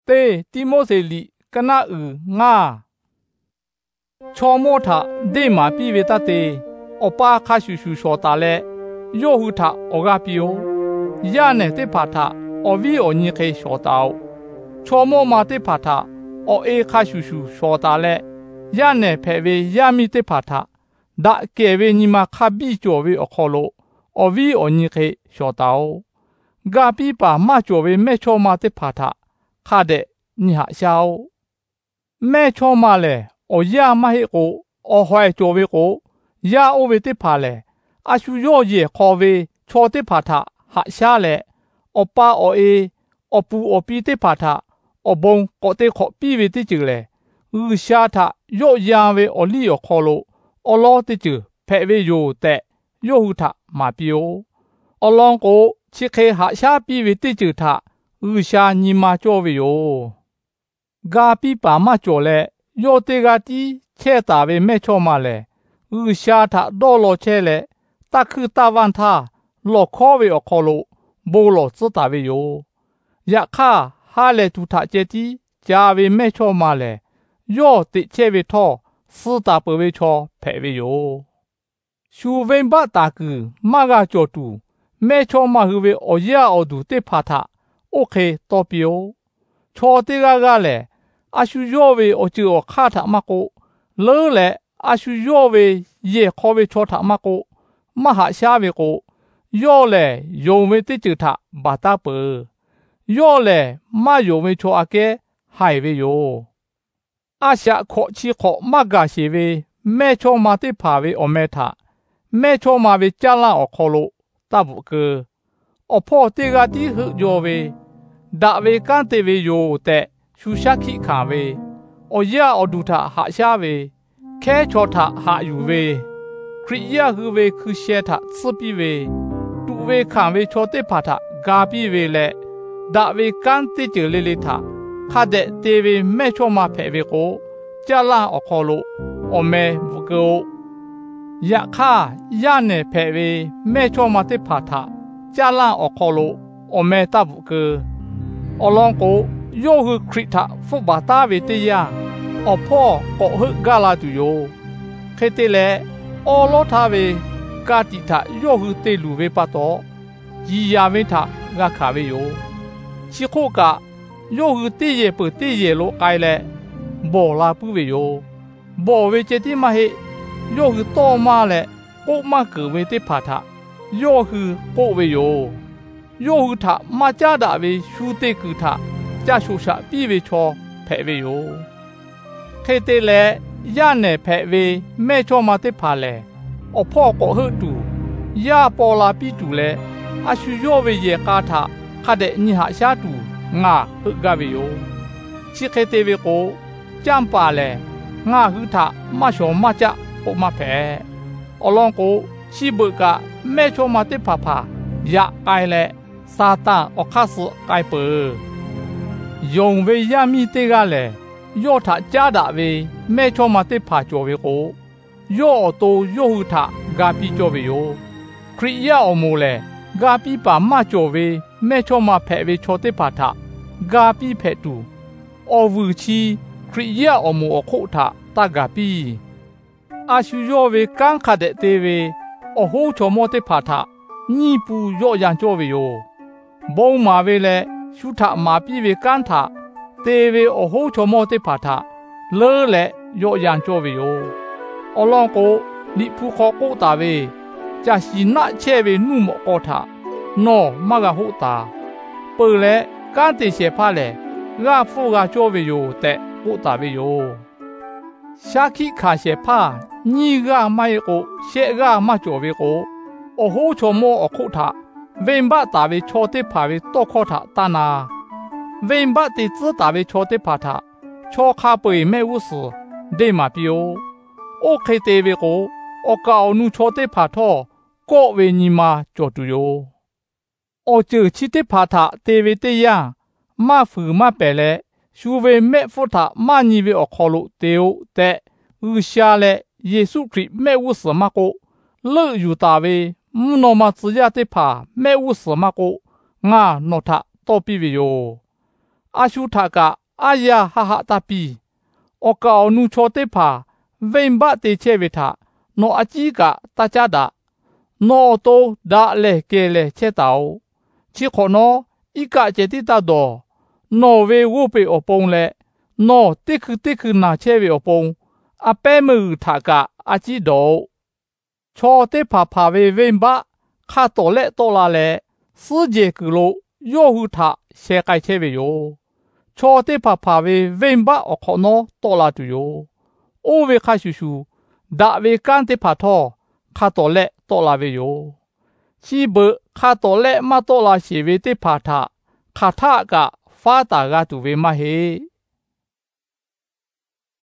တေတိမောစေလီကနာငါချောမောထဒေမာပိဝေတတေအပါခါရှုရှုရှောတာလေယောဟုထဩဂပိယောယနေတေဖာထအဝီအညိခေရှောတောချောမောမာတေဖာထအအေခါရှုရှုရှောတာလေယနေဖေဝေယမိတေဖာထဒါကေဝေညီမခဘီကျော်ဝေအခလိုအဝီအညိခေရှောတောဂါပိပါမကျော်ဝေမဲချောမာတေဖာထခါတဲ့ညဟာရှောမဲချောမာလေအယမဟေကိုအဟွဲကျော်ဝေကိုယာအိုဝေတေဖာလေအရှုယောယေခေါ်ဝေချောတေဖာထဟာရှာလေအပါအေအပူအပီတေဖာထအဘုံကိုတေခေါ်ပြီးဝေတေကျလေဥရှာထယောယာဝေအလီအခေါ်လို့အလောတေကျဖဲဝေယိုတဲ့ယောဟုထမာပီယိုအလောင်းကိုချစ်ခေဟာရှာပြီးဝေတေကျထဥရှာညီမာကျော်ဝေယိုဂါပိပါမကျော်လေယောတေကတီချဲတာဝေမဲချောမလေဥရှာထဒေါ်လောချဲလေတခုတဝန်သာလောခေါ်ဝေအခေါ်လို့ဘောလောစတာဝေယိုယခဟာလေတူထကျတီဂျာဝေမဲချောမလေယောတိချဲဝေထောစတာပဝေချောဖဲဝေယိုရှူဝိန်ဘတာကူမဂါကျော်တူမဲချောမဟူဝေအယာအောဒူတေဖာထโอเคတော်ပီယိုချောတေကလေအရှုယောဝေအချီအခါထမကိုလောလေအရှုယောဝေယေခေါ်ဝေချောထမကိုမဟာရှာဝေကိုယောလေယုံဝေတိကျထဘာတာပယောလေမယုံဝေချောအကဲဟိုင်ဝေယောအရှာခေါ်ချီခေါ်မဂါရှိဝေမဲချောမတိဖာဝေအမဲထမဲချောမဝေကြလာအခေါ်လို့တဘုကေအဖို့တေကတိဟုယောဝေဒါဝေကန်တေဝေယောတဲ့ရှုရှာခိခါဝေအယာအဒုထဟာရှာဝေခဲချောထဟာယူဝေခရိယဟုဝေခုရှေထစပိဝေတူဝေခံဝေချောတေဖာထဂါပိဝေလေဒါဝေကန်တေကျလေလေထခါတဲ့တေဝေမဲချောမဖဲဝေကိုကြလာအခေါ်လို့အမဲဘုကောယခယနေဖဲဝေမဲချောမတေဖာထကြလာအခေါ်လို့အမဲတဘုကေအလောင်းကိုယောဟုခရစ်တာဖုဘာတာဝေတယအဖောကိုဟုဂလာတူယောခေတေလေအောလောထာဝေကာတိတာယောဟုတေလူဝေပတ်တော့ရီယာဝေထငါခါဝေယောချိခိုကယောဟုတေယေပတေယေလိုအိုင်လေဘောလာပူဝေယောဘောဝေချတိမဟေယောဟုတောမလေကိုမကဝေတေဖာထယောဟုကိုဝေယောယောဟုထမကြတာဝေရှုတေကူထကြရှုရှာပြေဝေချောဖဲဝေယောခေတေလေယနေဖဲဝေမဲချောမတေဖာလေအဖောကိုဟုတူယပေါ်လာပိတူလေအရှုယောဝေယေကာထခတဲ့ညဟာရှာတူငါဟုကဝေယောချိခေတေဝေကိုကြံပါလေငါဟုထမရှောမကြပုံမဖဲအလောင်းကိုရှိဘကမဲချောမတေဖာဖာယအိုင်လေစာတာအခါစအိုင်ပေယုံဝေယမိတေကလေယောထကြတာဝေမဲချောမတေဖာကျော်ဝေကိုယောတိုယောဟုထဂါပိကျော်ဝေယောခရိယအမိုလေဂါပိပါမကျော်ဝေမဲချောမဖဲဝေချောတေဖာထဂါပိဖဲတူအဝူချီခရိယအမိုအခုထတဂါပိအရှုယောဝေကန်ခတဲ့တေဝေအဟိုးချောမောတေဖာထညီပူယောရန်ကျော်ဝေယောဘုံမာဝေလေရှုထမာပြည့်ဝေကန်ထတေဝေအဟိုးချောမောတေဖာထလဲလေယောရန်ကျော်ဝေယောအလောင်းကိုနိဖူခေါ်ကိုတာဝေကြာရှိနာချဲဝေနုမောကောထနောမဂဟုတာပေလေကန်တေရှေဖာလေငါဖူကကျော်ဝေယောတဲ့ကိုတာဝေယောရှာခိခါရှေဖာညီကမိုင်ကိုရှေကမကျော်ဝေကိုအဟိုးချောမောအခုထဝိမ္ဘတာဝေချောတေဖာဝေတောခောထတနာဝိမ္ဘတိဇတာဝေချောတေဖာထချောခါပေမဲဝုစဒေမာပီယောโอเคတေဝေကိုအကောနုချောတေဖာထောကောဝေညီမာကျော်တူယောအချေချီတေဖာထတေဝေတေယမဖူမပဲလေရှူဝေမဲဖုထမညီဝေအခေါ်လို့တေယတဲ့ဥရှာလေယေရှုခရစ်မဲဝုစမကိုလေယူတာဝေမနောမဇယတေဖာမဲဝုစမကိုငါနောထတောပိဝေယောအရှုထကอาญาหะตาปีโอกาอนุชอเตผาเวนบะเตเชเวทาโนอาจีกะตาจาดาโนโตดาเลเกเลเชตาวชิโคโนอีกะเจติตาโดโนเววูเปอปงเลโนติคือนาเชเวอปงอาเปมือทากะอาจีโดชอเตผาพาเวเวนบะคาโตเลโตลาเลสืเจกุโลโยหุทาเชไกเชเวโยชอเตผาเวเวนบะอคโนโตลาตุโยโอเวคาชูชูดาเวกันเตผาทอคาโตเลโตลาเวโยชีเบคาโตเลมาโตลาเชเวเตผาทาคาทากะฟาตากาตุเวมาเฮ